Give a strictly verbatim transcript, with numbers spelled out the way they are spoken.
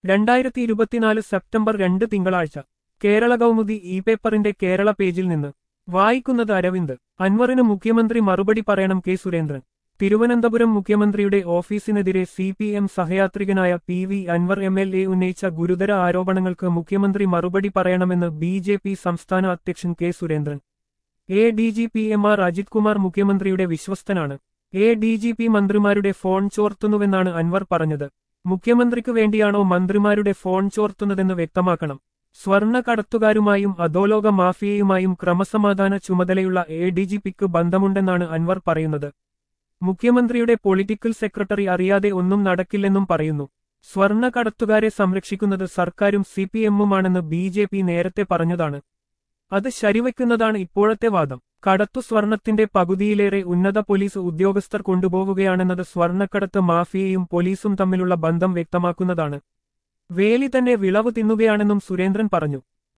രണ്ടായിരത്തി ഇരുപത്തിനാല് സെപ്റ്റംബർ രണ്ട് തിങ്കളാഴ്ച കേരള കൗമുദി ഇ പേപ്പറിന്റെ കേരള പേജിൽ നിന്ന് വായിക്കുന്നത് അരവിന്ദ്. അൻവറിന് മുഖ്യമന്ത്രി മറുപടി പറയണം കെ സുരേന്ദ്രൻ. തിരുവനന്തപുരം മുഖ്യമന്ത്രിയുടെ ഓഫീസിനെതിരെ സി പി എം സഹയാത്രികനായ P V Anwar M L A ഉന്നയിച്ച ഗുരുതര ആരോപണങ്ങൾക്ക് മുഖ്യമന്ത്രി മറുപടി പറയണമെന്ന് ബി ജെ പി സംസ്ഥാന അധ്യക്ഷൻ K Surendran. A D G P M R Ajith Kumar മുഖ്യമന്ത്രിയുടെ വിശ്വസ്തനാണ്. എ ഡി ജി പി മന്ത്രിമാരുടെ ഫോൺ ചോർത്തുന്നുവെന്നാണ് അൻവർ പറഞ്ഞത്. മുഖ്യമന്ത്രിക്ക് വേണ്ടിയാണോ മന്ത്രിമാരുടെ ഫോൺ ചോർത്തുന്നതെന്ന് വ്യക്തമാക്കണം. സ്വർണ്ണ കടത്തുകാരുമായും അധോലോക മാഫിയയുമായും ക്രമസമാധാന ചുമതലയുള്ള എ ഡി ജി പിക്ക് ബന്ധമുണ്ടെന്നാണ് അൻവർ പറയുന്നത്. മുഖ്യമന്ത്രിയുടെ പൊളിറ്റിക്കൽ സെക്രട്ടറി അറിയാതെ ഒന്നും നടക്കില്ലെന്നും പറയുന്നു. സ്വർണ്ണ കടത്തുകാരെ സംരക്ഷിക്കുന്നത് സർക്കാരും സി പി എമ്മുമാണെന്ന് ബി ജെ പി നേരത്തെ പറഞ്ഞതാണ്. അത് ശരിവയ്ക്കുന്നതാണ് ഇപ്പോഴത്തെ വാദം. കടത്തു സ്വർണത്തിന്റെ പകുതിയിലേറെ ഉന്നത പോലീസ് ഉദ്യോഗസ്ഥർ കൊണ്ടുപോവുകയാണെന്നത് സ്വർണ്ണക്കടത്ത് മാഫിയയും പോലീസും തമ്മിലുള്ള ബന്ധം വ്യക്തമാക്കുന്നതാണ്. വേലി തന്നെ വിളവ് തിന്നുകയാണെന്നും സുരേന്ദ്രൻ പറഞ്ഞു.